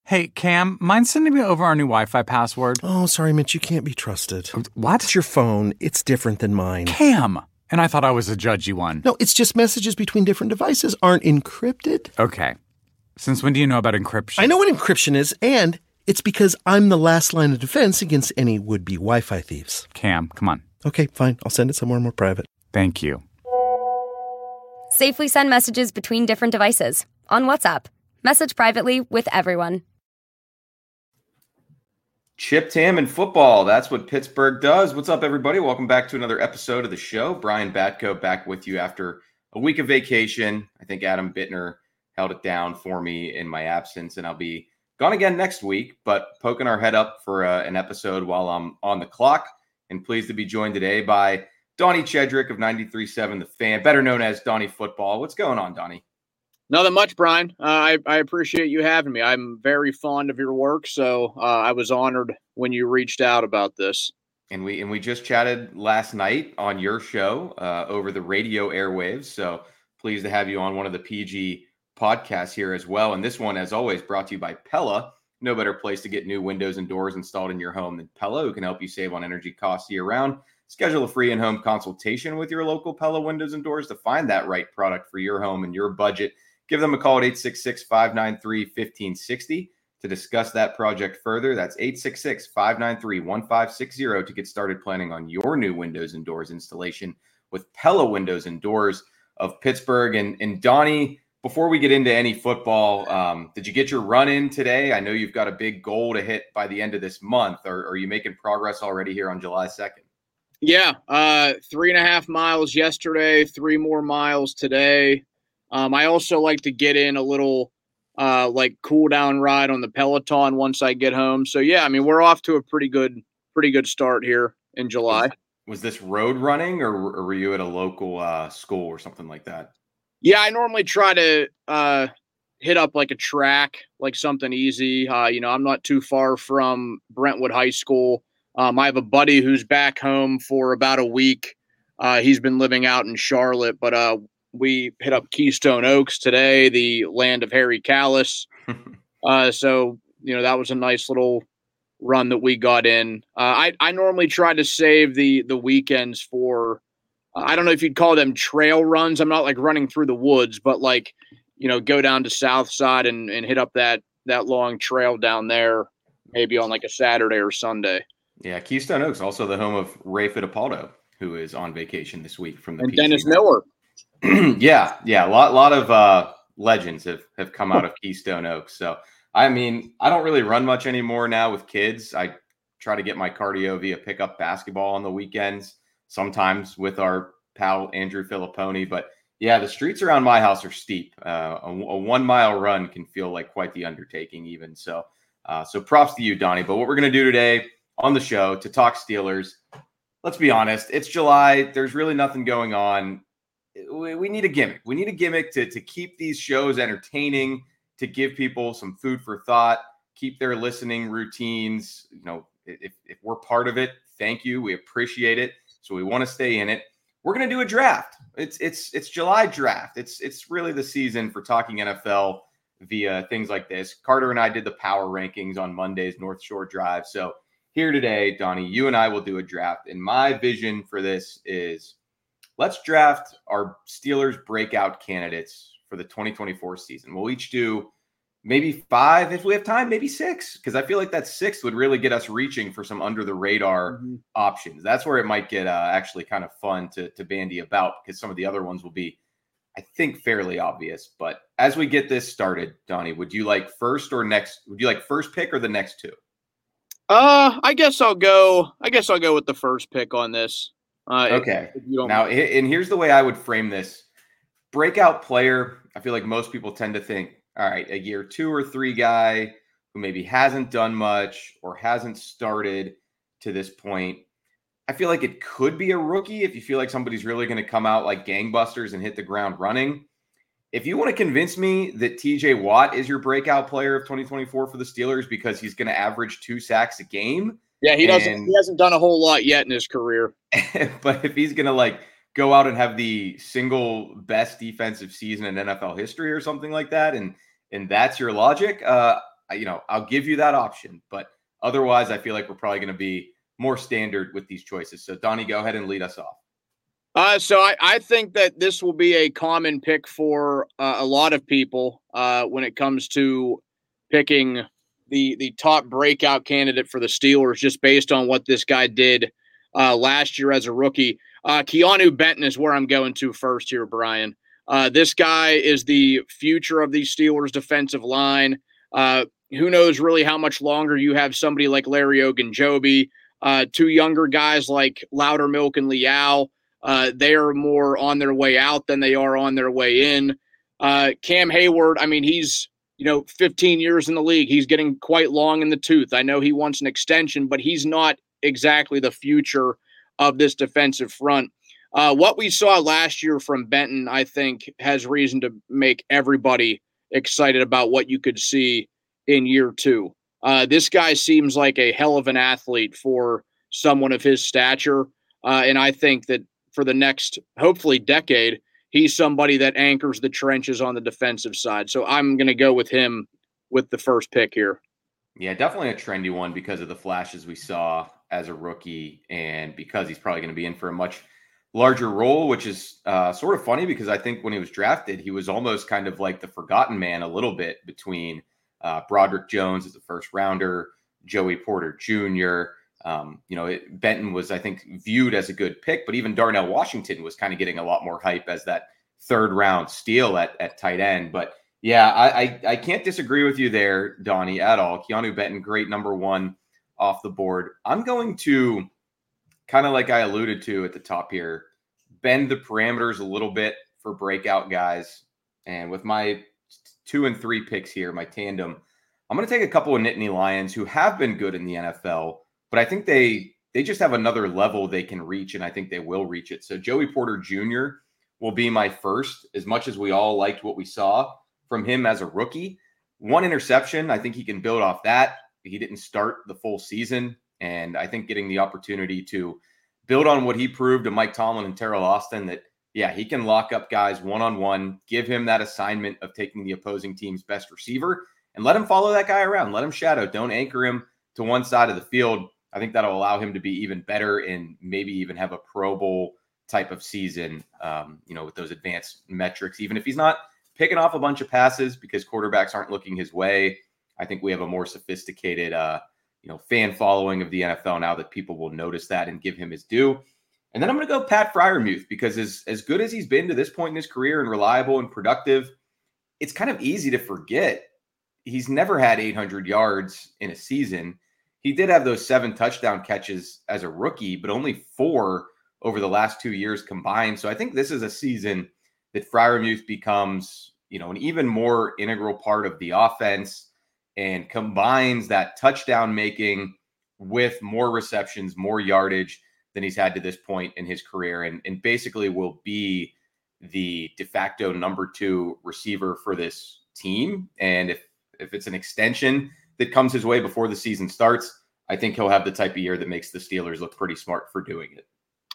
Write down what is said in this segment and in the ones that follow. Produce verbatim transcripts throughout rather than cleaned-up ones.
Hey, Cam, mind sending me over our new Wi-Fi password? Oh, sorry, Mitch, you can't be trusted. What? It's your phone. It's different than mine. Cam! And I thought I was a judgy one. No, it's just messages between different devices aren't encrypted. Okay. Since when do you know about encryption? I know what encryption is, and it's because I'm the last line of defense against any would-be Wi-Fi thieves. Cam, come on. Okay, fine. I'll send it somewhere more private. Thank you. Safely send messages between different devices on WhatsApp. Message privately with everyone. Chip, Tam, and football. That's what Pittsburgh does. What's up, everybody? Welcome back to another episode of the show. Brian Batko back with you after a week of vacation. I think Adam Bittner held it down for me in my absence, and I'll be gone again next week, but poking our head up for uh, an episode while I'm on the clock. And pleased to be joined today by Donnie Chedrick of ninety-three point seven The Fan, better known as Donnie Football. What's going on, Donnie? Nothing much, Brian. Uh, I, I appreciate you having me. I'm very fond of your work, so uh, I was honored when you reached out about this. And we and we just chatted last night on your show uh, over the radio airwaves. So pleased to have you on one of the P G podcasts here as well. And this one, as always, brought to you by Pella. No better place to get new windows and doors installed in your home than Pella, who can help you save on energy costs year round. Schedule a free in-home consultation with your local Pella Windows and Doors to find that right product for your home and your budget. Give them a call at eight six six, five nine three, one five six zero to discuss that project further. That's eight six six, five nine three, one five six zero to get started planning on your new windows and doors installation with Pella Windows and Doors of Pittsburgh. And, and Donnie, before we get into any football, um, did you get your run in today? I know you've got a big goal to hit by the end of this month. Or, or are you making progress already here on July second? Yeah, uh, three and a half miles yesterday, three more miles today. Um, I also like to get in a little uh, like cool down ride on the Peloton once I get home. So yeah, I mean, we're off to a pretty good, pretty good start here in July. Was, was this road running or, or were you at a local uh, school or something like that? Yeah, I normally try to uh, hit up like a track, like something easy. Uh, you know, I'm not too far from Brentwood High School. Um, I have a buddy who's back home for about a week. Uh, he's been living out in Charlotte, but uh, we hit up Keystone Oaks today, the land of Harry Callis. uh, so, you know, that was a nice little run that we got in. Uh, I, I normally try to save the the weekends for, uh, I don't know if you'd call them trail runs. I'm not like running through the woods, but like, you know, go down to South Side and, and hit up that, that long trail down there, maybe on like a Saturday or Sunday. Yeah, Keystone Oaks, also the home of Ray Fittipaldo, who is on vacation this week from the and P G. Dennis Miller. yeah, yeah, a lot, lot of uh, legends have, have come out of Keystone Oaks. So, I mean, I don't really run much anymore now with kids. I try to get my cardio via pickup basketball on the weekends, sometimes with our pal Andrew Filipponi. But yeah, the streets around my house are steep. Uh, a, a one mile run can feel like quite the undertaking, even. So, uh, so props to you, Donnie. But what we're going to do today on the show to talk Steelers. Let's be honest. It's July. There's really nothing going on. We, we need a gimmick. We need a gimmick to, to keep these shows entertaining, to give people some food for thought, keep their listening routines. You know, if, if we're part of it, thank you. We appreciate it. So we want to stay in it. We're going to do a draft. It's, it's, it's July draft. It's, it's really the season for talking N F L via things like this. Carter and I did the power rankings on Monday's North Shore Drive. So here today, Donnie, you and I will do a draft. And my vision for this is let's draft our Steelers breakout candidates for the twenty twenty-four season. We'll each do maybe five, if we have time, maybe six, because I feel like that sixth would really get us reaching for some under-the-radar mm-hmm. options. That's where it might get uh, actually kind of fun to, to bandy about, because some of the other ones will be, I think, fairly obvious. But as we get this started, Donnie, would you like first or next? Would you like first pick or the next two? Uh, I guess I'll go. I guess I'll go with the first pick on this. Uh, okay. If, if you don't now, and here's the way I would frame this: breakout player. I feel like most people tend to think, all right, a year two or three guy who maybe hasn't done much or hasn't started to this point. I feel like it could be a rookie if you feel like somebody's really going to come out like gangbusters and hit the ground running. If you want to convince me that T J Watt is your breakout player of twenty twenty-four for the Steelers because he's going to average two sacks a game. Yeah, he and, doesn't. He hasn't done a whole lot yet in his career. But if he's going to like go out and have the single best defensive season in N F L history or something like that, and and that's your logic, uh, you know, I'll give you that option. But otherwise, I feel like we're probably going to be more standard with these choices. So, Donnie, go ahead and lead us off. Uh, so I, I think that this will be a common pick for uh, a lot of people uh, when it comes to picking the the top breakout candidate for the Steelers, just based on what this guy did uh, last year as a rookie. Uh, Keanu Benton is where I'm going to first here, Brian. Uh, this guy is the future of the Steelers defensive line. Uh, who knows really how much longer you have somebody like Larry Ogunjobi, uh, two younger guys like Loudermilk and Liao. Uh, they are more on their way out than they are on their way in. Uh, Cam Hayward, I mean, he's, you know, fifteen years in the league. He's getting quite long in the tooth. I know he wants an extension, but he's not exactly the future of this defensive front. Uh, what we saw last year from Benton, I think, has reason to make everybody excited about what you could see in year two. Uh, this guy seems like a hell of an athlete for someone of his stature. Uh, and I think that for the next, hopefully, decade, he's somebody that anchors the trenches on the defensive side. So I'm going to go with him with the first pick here. Yeah, definitely a trendy one because of the flashes we saw as a rookie and because he's probably going to be in for a much larger role, which is uh, sort of funny because I think when he was drafted, he was almost kind of like the forgotten man a little bit between uh, Broderick Jones as a first rounder, Joey Porter Junior Um, you know, it, Benton was, I think, viewed as a good pick, but even Darnell Washington was kind of getting a lot more hype as that third round steal at, at tight end. But yeah, I, I, I can't disagree with you there, Donnie, at all. Keanu Benton, great number one off the board. I'm going to, kind of like I alluded to at the top here, bend the parameters a little bit for breakout guys. And with my two and three picks here, my tandem, I'm going to take a couple of Nittany Lions who have been good in the N F L, but I think they they just have another level they can reach, and I think they will reach it. So Joey Porter Junior will be my first, as much as we all liked what we saw from him as a rookie. One interception, I think he can build off that. He didn't start the full season, and I think getting the opportunity to build on what he proved to Mike Tomlin and Terrell Austin, that, yeah, he can lock up guys one-on-one, give him that assignment of taking the opposing team's best receiver, and let him follow that guy around. Let him shadow. Don't anchor him to one side of the field. I think that'll allow him to be even better and maybe even have a Pro Bowl type of season, um, you know, with those advanced metrics. Even if he's not picking off a bunch of passes because quarterbacks aren't looking his way, I think we have a more sophisticated, uh, you know, fan following of the N F L now that people will notice that and give him his due. And then I'm going to go Pat Freiermuth because as, as good as he's been to this point in his career and reliable and productive, it's kind of easy to forget he's never had eight hundred yards in a season. He did have those seven touchdown catches as a rookie, but only four over the last two years combined. So I think this is a season that Freiermuth becomes, you know, an even more integral part of the offense and combines that touchdown making with more receptions, more yardage than he's had to this point in his career, and, and basically will be the de facto number two receiver for this team. And if, if it's an extension that comes his way before the season starts, I think he'll have the type of year that makes the Steelers look pretty smart for doing it.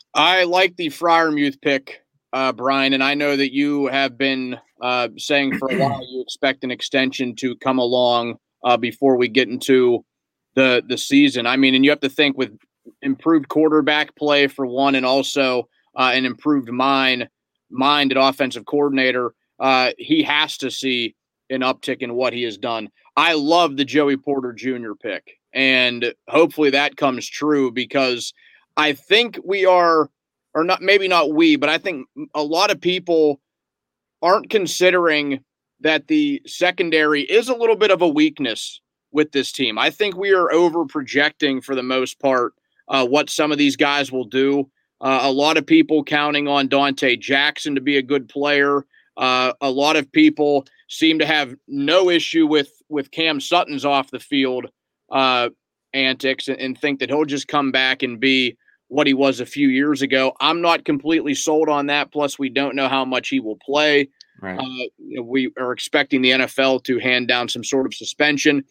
I like the Freiermuth pick, uh, Brian, and I know that you have been uh, saying for a while you expect an extension to come along uh, before we get into the the season. I mean, and you have to think with improved quarterback play for one, and also uh, an improved mind, mind at offensive coordinator, uh, he has to see an uptick in what he has done. I love the Joey Porter Junior pick, and hopefully that comes true because I think we are, or not, maybe not we, but I think a lot of people aren't considering that the secondary is a little bit of a weakness with this team. I think we are over projecting for the most part uh, what some of these guys will do. Uh, a lot of people counting on Dante Jackson to be a good player. Uh, a lot of people seem to have no issue with, with Cam Sutton's off the field uh, antics and, and think that he'll just come back and be what he was a few years ago. I'm not completely sold on that. Plus, we don't know how much he will play. Right. Uh, we are expecting the N F L to hand down some sort of suspension.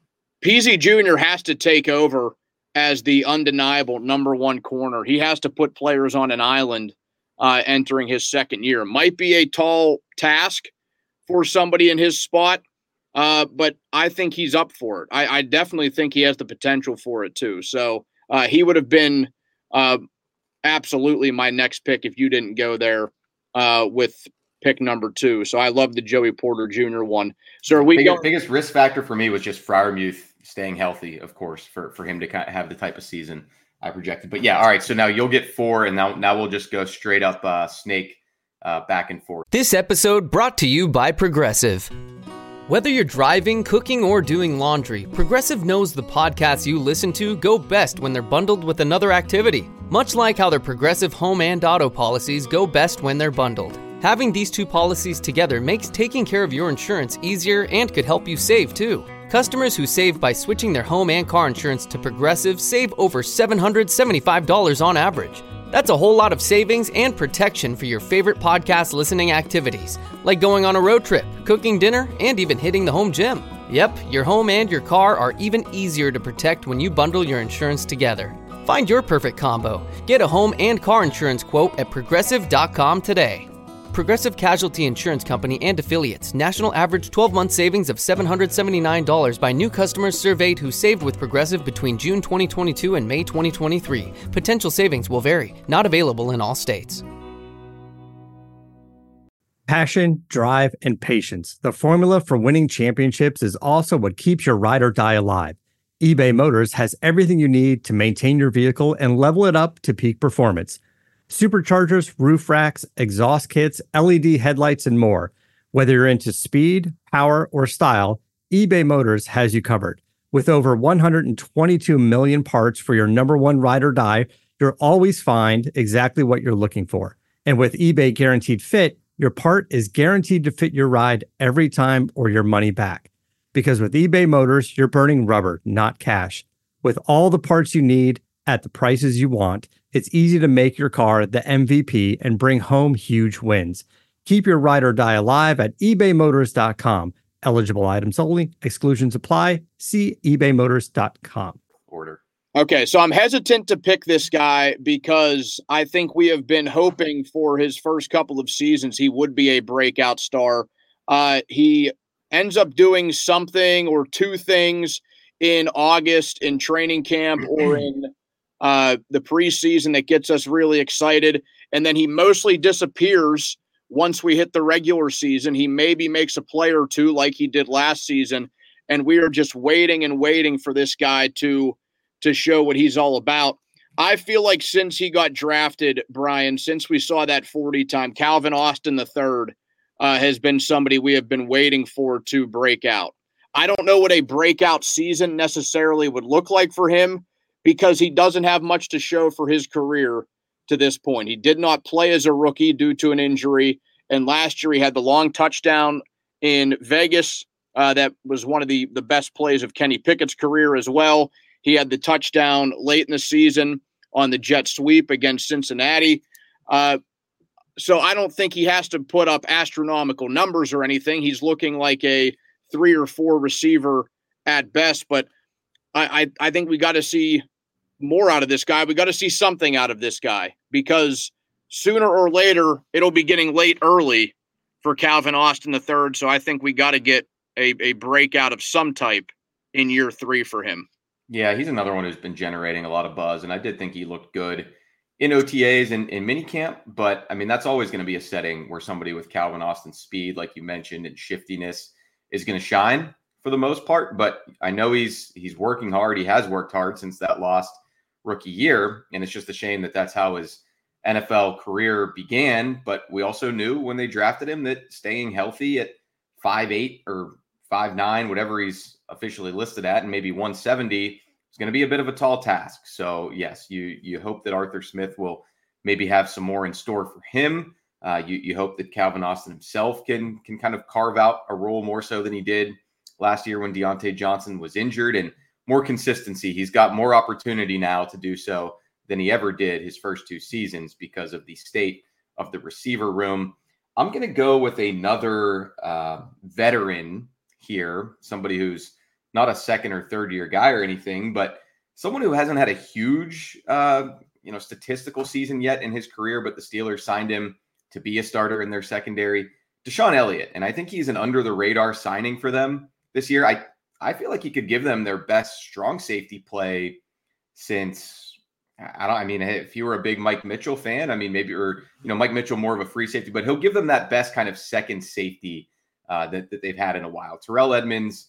P Z Junior has to take over as the undeniable number one corner. He has to put players on an island uh, entering his second year. Might be a tall task for somebody in his spot, Uh, but I think he's up for it. I, I definitely think he has the potential for it too. So uh, he would have been uh, absolutely my next pick if you didn't go there uh, with pick number two. So I love the Joey Porter Junior one. So are we biggest, going- biggest risk factor for me was just Freiermuth staying healthy, of course, for, for him to kind of have the type of season I projected. But yeah, all right. So now you'll get four, and now now we'll just go straight up uh, snake uh, back and forth. This episode brought to you by Progressive. Whether you're driving, cooking, or doing laundry, Progressive knows the podcasts you listen to go best when they're bundled with another activity. Much like how their Progressive home and auto policies go best when they're bundled. Having these two policies together makes taking care of your insurance easier and could help you save, too. Customers who save by switching their home and car insurance to Progressive save over seven hundred seventy-five dollars on average. That's a whole lot of savings and protection for your favorite podcast listening activities, like going on a road trip, cooking dinner, and even hitting the home gym. Yep, your home and your car are even easier to protect when you bundle your insurance together. Find your perfect combo. Get a home and car insurance quote at progressive dot com today. Progressive Casualty Insurance Company and Affiliates. National average twelve-month savings of seven hundred seventy-nine dollars by new customers surveyed who saved with Progressive between June twenty twenty-two and May twenty twenty-three. Potential savings will vary. Not available in all states. Passion, drive, and patience. The formula for winning championships is also what keeps your ride or die alive. eBay Motors has everything you need to maintain your vehicle and level it up to peak performance. Superchargers, roof racks, exhaust kits, L E D headlights, and more. Whether you're into speed, power, or style, eBay Motors has you covered. With over one hundred twenty-two million parts for your number one ride or die, you'll always find exactly what you're looking for. And with eBay Guaranteed Fit, your part is guaranteed to fit your ride every time or your money back. Because with eBay Motors, you're burning rubber, not cash. With all the parts you need at the prices you want, it's easy to make your car the M V P and bring home huge wins. Keep your ride or die alive at ebay motors dot com. Eligible items only. Exclusions apply. See ebay motors dot com. Order. Okay, so I'm hesitant to pick this guy because I think we have been hoping for his first couple of seasons he would be a breakout star. Uh, he ends up doing something or two things in August in training camp or in uh, the preseason that gets us really excited. And then he mostly disappears once we hit the regular season. He maybe makes a play or two like he did last season. And we are just waiting and waiting for this guy to, to show what he's all about. I feel like since he got drafted, Brian, since we saw that forty time, Calvin Austin the third uh, has been somebody we have been waiting for to break out. I don't know what a breakout season necessarily would look like for him because he doesn't have much to show for his career to this point. He did not play as a rookie due to an injury. And last year he had the long touchdown in Vegas. Uh, that was one of the, the best plays of Kenny Pickett's career as well. He had the touchdown late in the season on the jet sweep against Cincinnati. Uh, so I don't think he has to put up astronomical numbers or anything. He's looking like a three or four receiver at best, but I, I, I think we got to see more out of this guy. We got to see something out of this guy because sooner or later it'll be getting late early for Calvin Austin the third. So I think we got to get a, a breakout of some type in year three for him. Yeah, he's another one who's been generating a lot of buzz, and I did think he looked good in O T As and in minicamp, but I mean, that's always going to be a setting where somebody with Calvin Austin's speed, like you mentioned, and shiftiness is going to shine for the most part. But I know he's he's working hard. He has worked hard since that lost rookie year, and it's just a shame that that's how his N F L career began. But we also knew when they drafted him that staying healthy at five eight or five nine, whatever he's officially listed at, and maybe one seventy is going to be a bit of a tall task. So yes, you you hope that Arthur Smith will maybe have some more in store for him. Uh, you you hope that Calvin Austin himself can can kind of carve out a role more so than he did last year when Deontay Johnson was injured, and more consistency. He's got more opportunity now to do so than he ever did his first two seasons because of the state of the receiver room. I'm going to go with another uh, veteran here, somebody who's not a second or third year guy or anything, but someone who hasn't had a huge, uh, you know, statistical season yet in his career, but the Steelers signed him to be a starter in their secondary, Deshaun Elliott. And I think he's an under the radar signing for them this year. I, I feel like he could give them their best strong safety play since, I don't, I mean, if you were a big Mike Mitchell fan, I mean, maybe, or, you know, Mike Mitchell more of a free safety, but he'll give them that best kind of second safety uh, that, that they've had in a while. Terrell Edmunds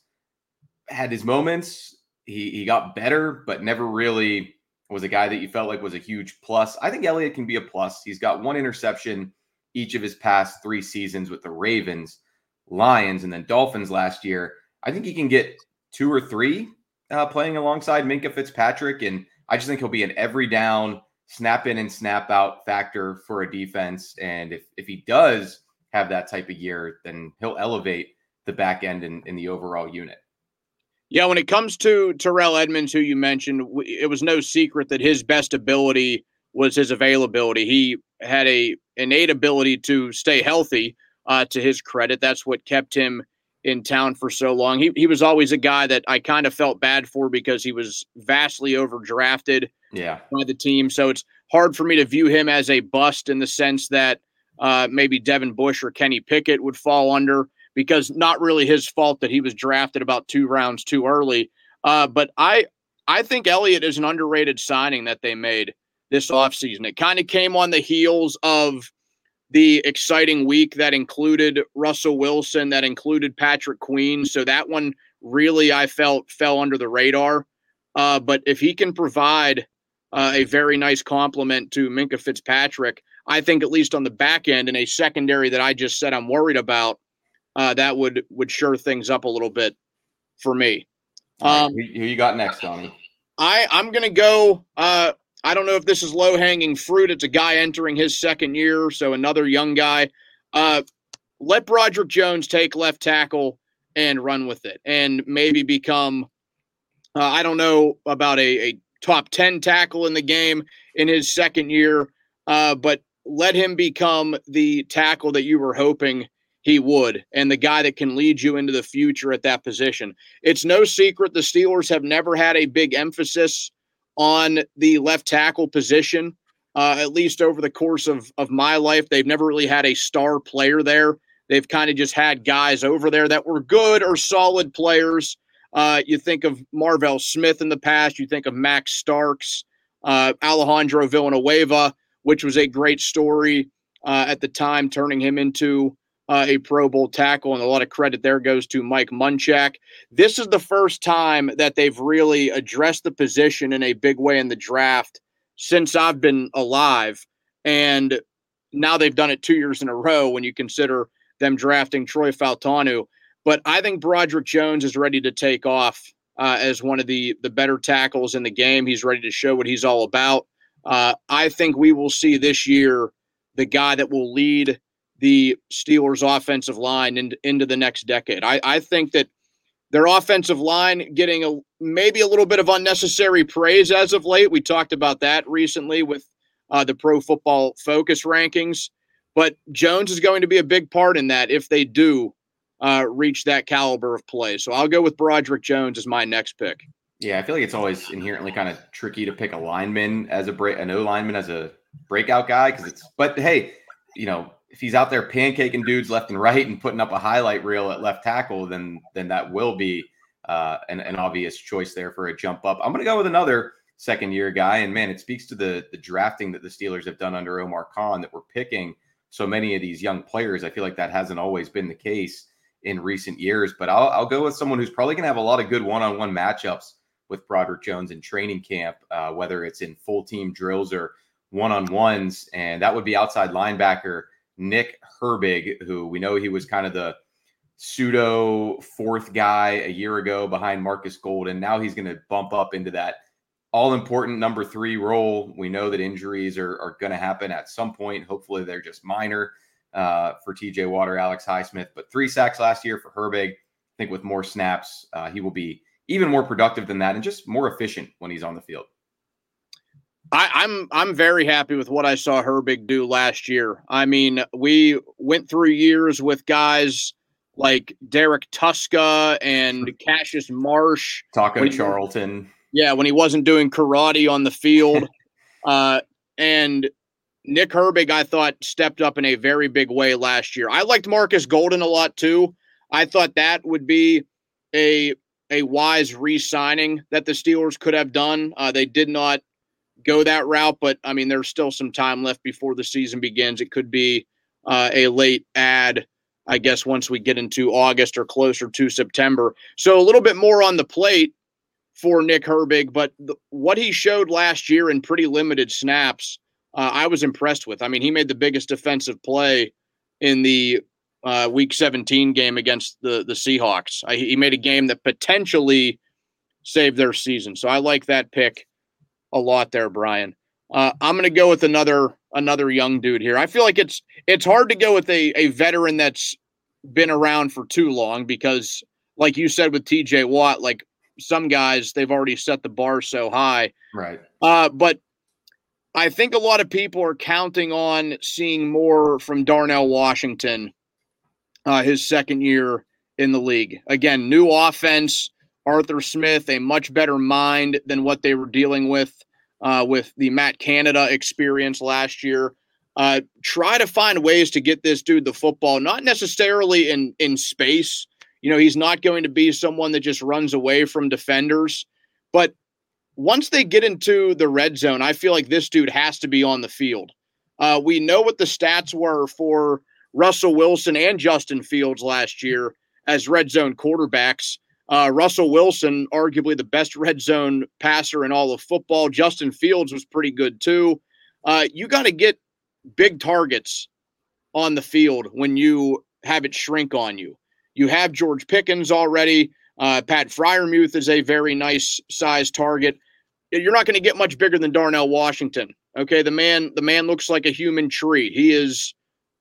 had his moments. He, he got better, but never really was a guy that you felt like was a huge plus. I think Elliott can be a plus. He's got one interception each of his past three seasons with the Ravens, Lions, and then Dolphins last year. I think he can get two or three uh, playing alongside Minkah Fitzpatrick. And I just think he'll be an every down, snap in and snap out factor for a defense. And if, if he does have that type of year, then he'll elevate the back end in, in the overall unit. Yeah, when it comes to Terrell Edmunds, who you mentioned, it was no secret that his best ability was his availability. He had a innate ability to stay healthy, uh, to his credit. That's what kept him in town for so long. He he was always a guy that I kind of felt bad for because he was vastly overdrafted yeah. by the team. So it's hard for me to view him as a bust in the sense that uh, maybe Devin Bush or Kenny Pickett would fall under, because not really his fault that he was drafted about two rounds too early. Uh, but I I think Elliott is an underrated signing that they made this offseason. It kind of came on the heels of the exciting week that included Russell Wilson, that included Patrick Queen. So that one really, I felt, fell under the radar. Uh, but if he can provide uh, a very nice complement to Minkah Fitzpatrick, I think at least on the back end in a secondary that I just said I'm worried about, uh, that would would shore things up a little bit for me. Right, Um, who, who you got next, Donnie? I, I'm going to go uh, – I don't know if this is low-hanging fruit. It's a guy entering his second year, so another young guy. Uh, let Broderick Jones take left tackle and run with it and maybe become, uh, I don't know about a, a top ten tackle in the game in his second year, uh, but let him become the tackle that you were hoping he would and the guy that can lead you into the future at that position. It's no secret the Steelers have never had a big emphasis on the left tackle position, uh, at least over the course of, of my life. They've never really had a star player there. They've kind of just had guys over there that were good or solid players. Uh, you think of Marvell Smith in the past. You think of Max Starks, uh, Alejandro Villanueva, which was a great story uh, at the time, turning him into uh, a Pro Bowl tackle. And a lot of credit there goes to Mike Munchak. This is the first time that they've really addressed the position in a big way in the draft since I've been alive. And now they've done it two years in a row when you consider them drafting Troy Fautanu. But I think Broderick Jones is ready to take off uh, as one of the, the better tackles in the game. He's ready to show what he's all about. Uh, I think we will see this year the guy that will lead the Steelers' offensive line into, into the next decade. I, I think that their offensive line getting a maybe a little bit of unnecessary praise as of late. We talked about that recently with uh, the Pro Football Focus rankings. But Jones is going to be a big part in that if they do uh, reach that caliber of play. So I'll go with Broderick Jones as my next pick. Yeah, I feel like it's always inherently kind of tricky to pick a lineman as a break, an O lineman as a breakout guy because it's. But hey, you know, if he's out there pancaking dudes left and right and putting up a highlight reel at left tackle, then then that will be uh, an, an obvious choice there for a jump up. I'm going to go with another second year guy, and man, it speaks to the the drafting that the Steelers have done under Omar Khan that we're picking so many of these young players. I feel like that hasn't always been the case in recent years, but I'll I'll go with someone who's probably going to have a lot of good one-on-one matchups with Broderick Jones in training camp, uh, whether it's in full team drills or one-on-ones, and that would be outside linebacker Nick Herbig, who we know he was kind of the pseudo fourth guy a year ago behind Marcus Golden. Now he's going to bump up into that all-important number three role. We know that injuries are, are going to happen at some point. Hopefully they're just minor uh, for T J Watt or Alex Highsmith, but three sacks last year for Herbig. I think with more snaps, uh, he will be even more productive than that and just more efficient when he's on the field. I, I'm I'm very happy with what I saw Herbig do last year. I mean, we went through years with guys like Derek Tuska and Cassius Marsh. Taco when, Charlton. Yeah, when he wasn't doing karate on the field. uh, and Nick Herbig, I thought, stepped up in a very big way last year. I liked Marcus Golden a lot, too. I thought that would be a a wise re-signing that the Steelers could have done. Uh, they did not go that route, but I mean, there's still some time left before the season begins. It could be uh, a late add, I guess, once we get into August or closer to September. So a little bit more on the plate for Nick Herbig, but the, what he showed last year in pretty limited snaps, uh, I was impressed with. I mean, he made the biggest defensive play in the uh, Week seventeen game against the, the Seahawks. I, he made a game that potentially saved their season. So I like that pick a lot there, Brian. Uh, I'm going to go with another another young dude here. I feel like it's it's hard to go with a, a veteran that's been around for too long because, like you said with T J Watt, like some guys, they've already set the bar so high. Right. Uh, but I think a lot of people are counting on seeing more from Darnell Washington, uh, his second year in the league. Again, new offense, Arthur Smith, a much better mind than what they were dealing with uh, with the Matt Canada experience last year. Uh, try to find ways to get this dude the football, not necessarily in, in space. You know, he's not going to be someone that just runs away from defenders. But once they get into the red zone, I feel like this dude has to be on the field. Uh, we know what the stats were for Russell Wilson and Justin Fields last year as red zone quarterbacks. Uh, Russell Wilson, arguably the best red zone passer in all of football. Justin Fields was pretty good too. Uh, you got to get big targets on the field when you have it shrink on you. You have George Pickens already. Uh, Pat Freiermuth is a very nice size target. You're not going to get much bigger than Darnell Washington. Okay, the man, the man looks like a human tree. He is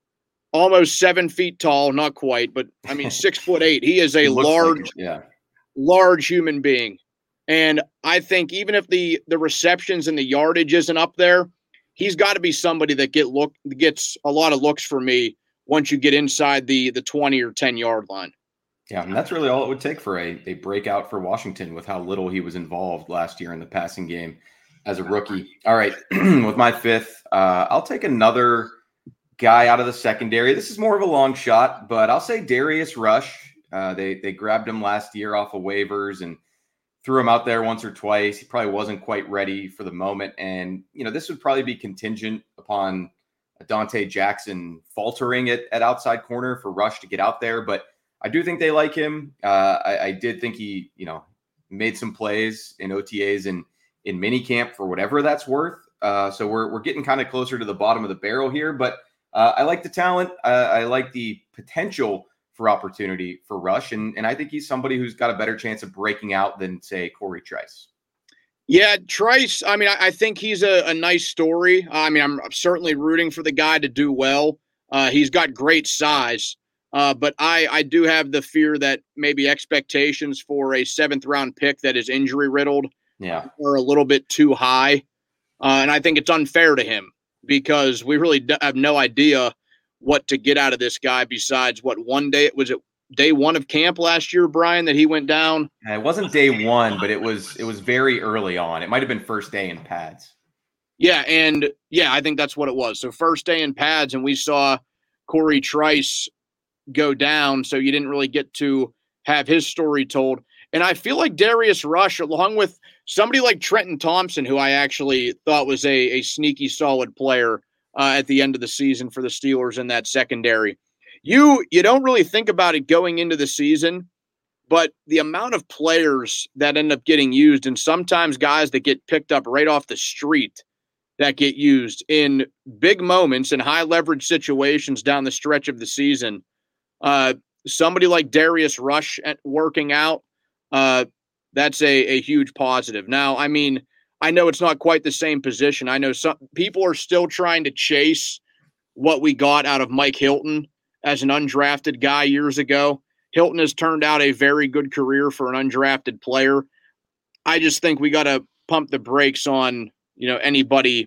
almost seven feet tall, not quite, but I mean six foot eight. He is a large, like yeah. large human being. And I think even if the the receptions and the yardage isn't up there, he's got to be somebody that get look gets a lot of looks for me once you get inside the the twenty or ten yard line. Yeah, and that's really all it would take for a, a breakout for Washington with how little he was involved last year in the passing game as a rookie. All right, with my fifth, uh, I'll take another guy out of the secondary. This is more of a long shot, but I'll say Darius Rush. Uh, they they grabbed him last year off of waivers and threw him out there once or twice. He probably wasn't quite ready for the moment. And, you know, this would probably be contingent upon Dante Jackson faltering at, at outside corner for Rush to get out there. But I do think they like him. Uh, I, I did think he, you know, made some plays in O T As and in minicamp for whatever that's worth. Uh, so we're we're getting kind of closer to the bottom of the barrel here. But uh, I like the talent. Uh, I like the potential for opportunity for Rush. And, and I think he's somebody who's got a better chance of breaking out than, say, Corey Trice. Yeah, Trice, I mean, I, I think he's a, a nice story. I mean, I'm certainly rooting for the guy to do well. Uh, he's got great size. Uh, but I, I do have the fear that maybe expectations for a seventh round pick that is injury riddled yeah. are a little bit too high. Uh, and I think it's unfair to him because we really have no idea what to get out of this guy besides what one day it was it day one of camp last year, Brian, that he went down. It wasn't day one, but it was, it was very early on. It might've been first day in pads. Yeah. And yeah, I think that's what it was. So first day in pads, and we saw Corey Trice go down. So you didn't really get to have his story told. And I feel like Darius Rush, along with somebody like Trenton Thompson, who I actually thought was a, a sneaky solid player uh, at the end of the season for the Steelers in that secondary. You, you don't really think about it going into the season, but the amount of players that end up getting used, and sometimes guys that get picked up right off the street that get used in big moments and high leverage situations down the stretch of the season. Uh, somebody like Darius Rush at working out, uh, that's a, a huge positive. Now, I mean, I know it's not quite the same position. I know some people are still trying to chase what we got out of Mike Hilton as an undrafted guy years ago. Hilton has turned out a very good career for an undrafted player. I just think we got to pump the brakes on, you know, anybody,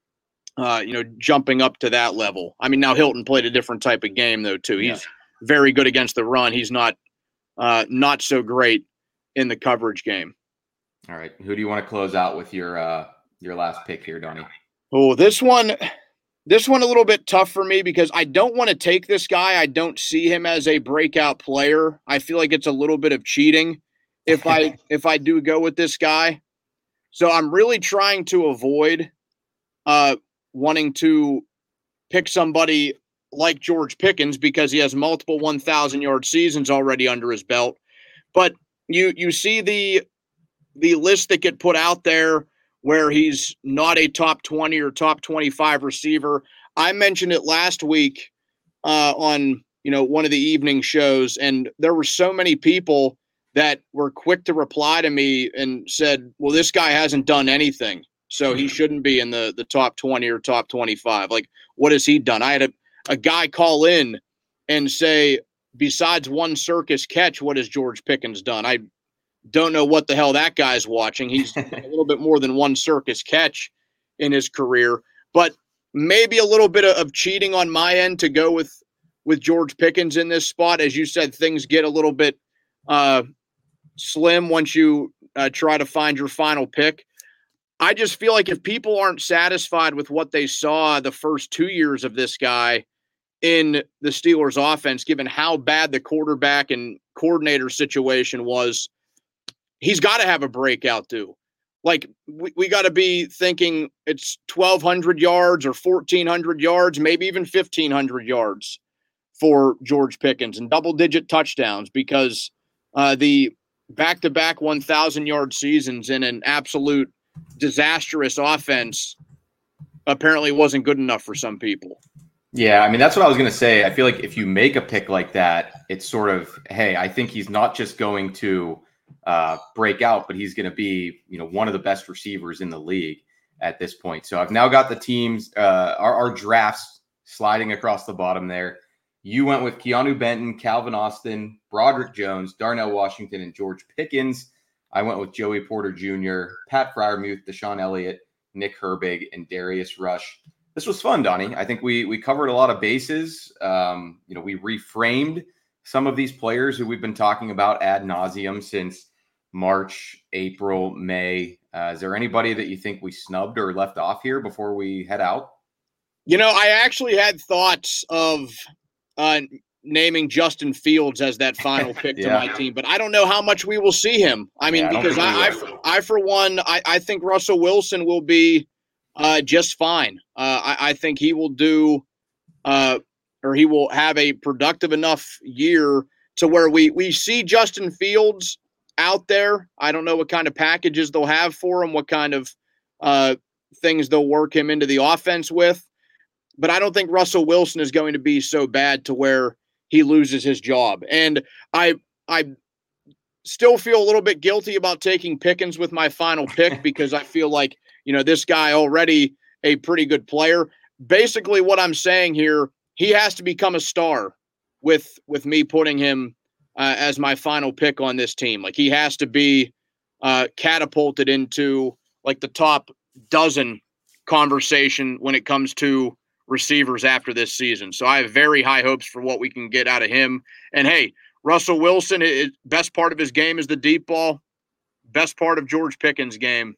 uh, you know, jumping up to that level. I mean, now Hilton played a different type of game though, too. He's yeah. very good against the run. He's not, uh, not so great in the coverage game. All right. Who do you want to close out with your, uh, your last pick here, Donnie? Oh, this one, This one a little bit tough for me because I don't want to take this guy. I don't see him as a breakout player. I feel like it's a little bit of cheating if I if I do go with this guy. So I'm really trying to avoid uh, wanting to pick somebody like George Pickens because he has multiple one thousand yard seasons already under his belt. But you you see the the list that get put out there where he's not a top twenty or top twenty-five receiver. I mentioned it last week uh, on, you know, one of the evening shows, and there were so many people that were quick to reply to me and said, well, this guy hasn't done anything, so he shouldn't be in the, the top twenty or top twenty-five. Like, what has he done? I had a, a guy call in and say, besides one circus catch, what has George Pickens done? I don't know what the hell that guy's watching. He's a little bit more than one circus catch in his career, but maybe a little bit of cheating on my end to go with, with George Pickens in this spot. As you said, things get a little bit uh, slim once you uh, try to find your final pick. I just feel like if people aren't satisfied with what they saw the first two years of this guy in the Steelers offense, given how bad the quarterback and coordinator situation was, he's got to have a breakout too. Like we, we got to be thinking it's twelve hundred yards or fourteen hundred yards, maybe even fifteen hundred yards for George Pickens and double digit touchdowns because uh, the back-to-back one thousand yard seasons in an absolute disastrous offense apparently wasn't good enough for some people. Yeah, I mean, that's what I was going to say. I feel like if you make a pick like that, it's sort of, hey, I think he's not just going to uh, break out, but he's going to be, you know, one of the best receivers in the league at this point. So I've now got the teams, uh, our, our drafts sliding across the bottom there. You went with Keanu Benton, Calvin Austin, Broderick Jones, Darnell Washington, and George Pickens. I went with Joey Porter Junior, Pat Freiermuth, Deshaun Elliott, Nick Herbig, and Darius Rush. This was fun, Donnie. I think we we covered a lot of bases. Um, you know, we reframed some of these players who we've been talking about ad nauseum since March, April, May. Uh, is there anybody that you think we snubbed or left off here before we head out? You know, I actually had thoughts of uh, naming Justin Fields as that final pick yeah. to my team, but I don't know how much we will see him. I mean, yeah, I because I, I, I, for one, I, I think Russell Wilson will be uh, just fine. Uh, I, I think he will do, uh, or he will have a productive enough year to where we we see Justin Fields out there. I don't know what kind of packages they'll have for him, what kind of uh, things they'll work him into the offense with. But I don't think Russell Wilson is going to be so bad to where he loses his job. And I I still feel a little bit guilty about taking Pickens with my final pick because I feel like, you know, this guy already a pretty good player. Basically what I'm saying here, he has to become a star with with me putting him uh, as my final pick on this team. Like he has to be uh, catapulted into like the top dozen conversation when it comes to receivers after this season. So I have very high hopes for what we can get out of him. And hey, Russell Wilson, it, best part of his game is the deep ball. Best part of George Pickens' game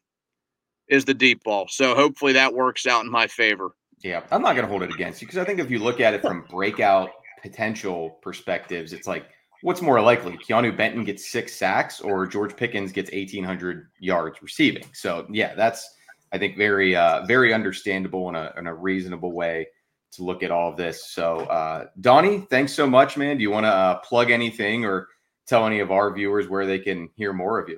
is the deep ball. So hopefully that works out in my favor. Yeah, I'm not going to hold it against you because I think if you look at it from breakout potential perspectives, it's like, what's more likely? Keanu Benton gets six sacks or George Pickens gets eighteen hundred yards receiving. So yeah, that's, I think, very, uh, very understandable in a, in a reasonable way to look at all of this. So, uh, Donnie, thanks so much, man. Do you want to uh, plug anything or tell any of our viewers where they can hear more of you?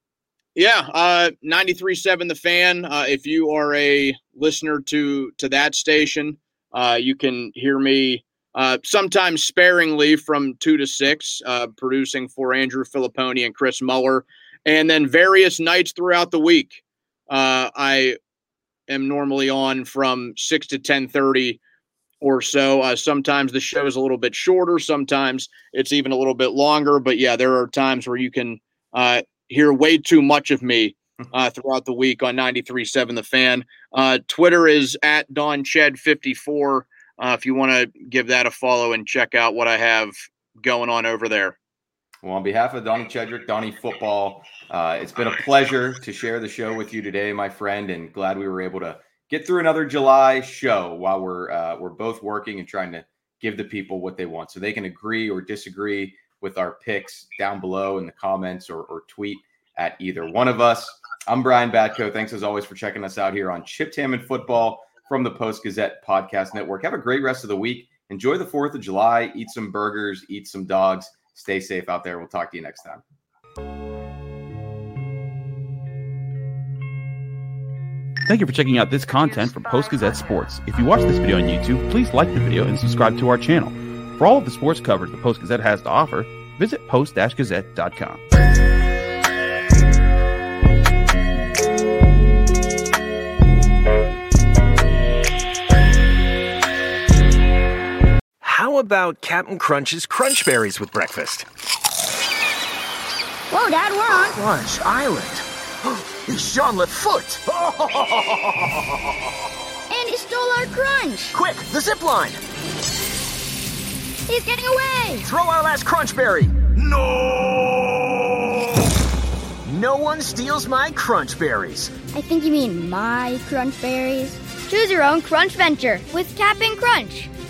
Yeah, uh, ninety-three point seven The Fan. Uh, if you are a listener to to that station, uh, you can hear me uh, sometimes sparingly from two to six, uh, producing for Andrew Filipponi and Chris Muller, and then various nights throughout the week. Uh, I am normally on from six to ten thirty or so. Uh, sometimes the show is a little bit shorter. Sometimes it's even a little bit longer. But yeah, there are times where you can uh, hear way too much of me uh, throughout the week on ninety-three point seven The Fan. Uh, Twitter is at Don Ched fifty-four. Uh, if you want to give that a follow and check out what I have going on over there. Well, on behalf of Donnie Chedrick, Donnie Football, uh, it's been a pleasure to share the show with you today, my friend, and glad we were able to get through another July show while we're uh, we're both working and trying to give the people what they want, so they can agree or disagree with our picks down below in the comments or, or tweet at either one of us. I'm Brian Batko. Thanks as always for checking us out here on Chipped Ham and Football from the Post-Gazette Podcast Network. Have a great rest of the week. Enjoy the fourth of July. Eat some burgers, eat some dogs. Stay safe out there. We'll talk to you next time. Thank you for checking out this content from Post-Gazette Sports. If you watch this video on YouTube, please like the video and subscribe to our channel. For all of the sports coverage the Post-Gazette has to offer, visit post dash gazette dot com. How about Captain Crunch's Crunch Berries with breakfast? Whoa, Dad, we're on Crunch Island. It's Jean Lafoote. And he stole our crunch. Quick, the zip line. He's getting away. Throw our last Crunch Berry. No! No one steals my Crunch Berries. I think you mean my Crunch Berries. Choose your own Crunch venture with Cap'n Crunch.